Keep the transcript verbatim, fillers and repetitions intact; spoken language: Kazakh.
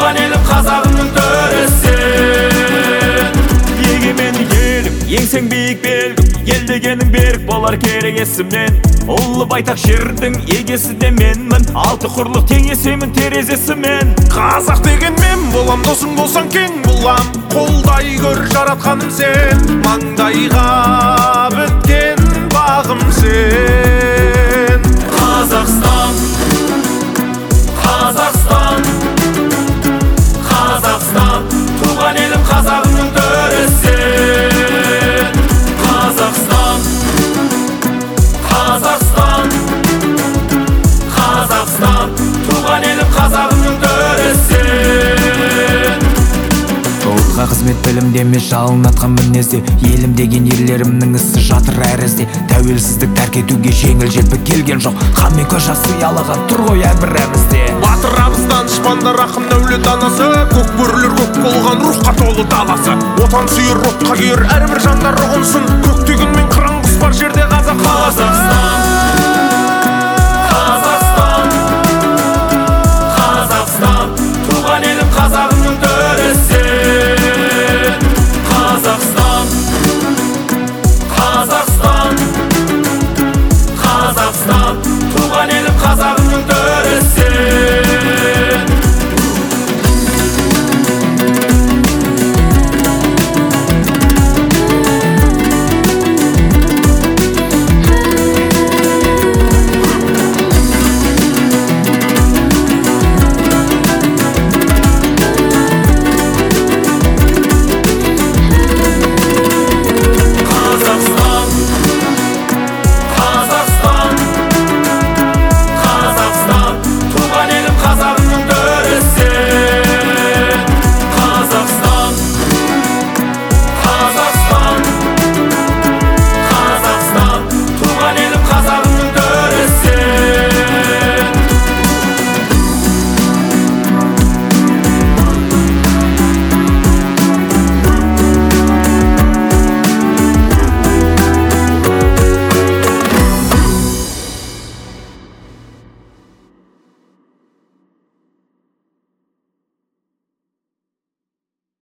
туған елім қазағымның төресі. Егеменді елім, еңсең биік белгім, ел дегенің берік болар керек есімнен. Ұлы байтақ жердің егесі де менмін, алты құрлық теңесемін терезесі мен. Қазақ деген мен болам, досың болсаң кең болам, қолдай көр жаратқаным сен, маңдайға біткен бағым сен. Қазақстан, Қазақстан, Қазақстан, туған елім қазағымның төресі. Қазақстан, Қазақстан, Қазақстан, туған елім қазағымның төресі. Ұлтқа қызмет білімде емес жалын атқан мінезде, елім деген ерлерімнің ісі жатыр әр ізде. Тәуелсіздік тәрк етуге жеңіл желпі келген жоқ, қан мен көз жасы ұялаған тұр ғой әмірімізде. Батыр абыздан шпандар ақын әулет анасы, көк бөрілер көк болған рухқа толы даласы. Отан сүйер отқа күйер әрбір жандары ұнсын, көктеген мен қыран құс бар жерде қазақ қаласы. Қазақстан, Қазақстан, туған елім қазағымның төресі. Қазақстан, Қазақстан, Қазақстан, туған елім қазағымның төресі.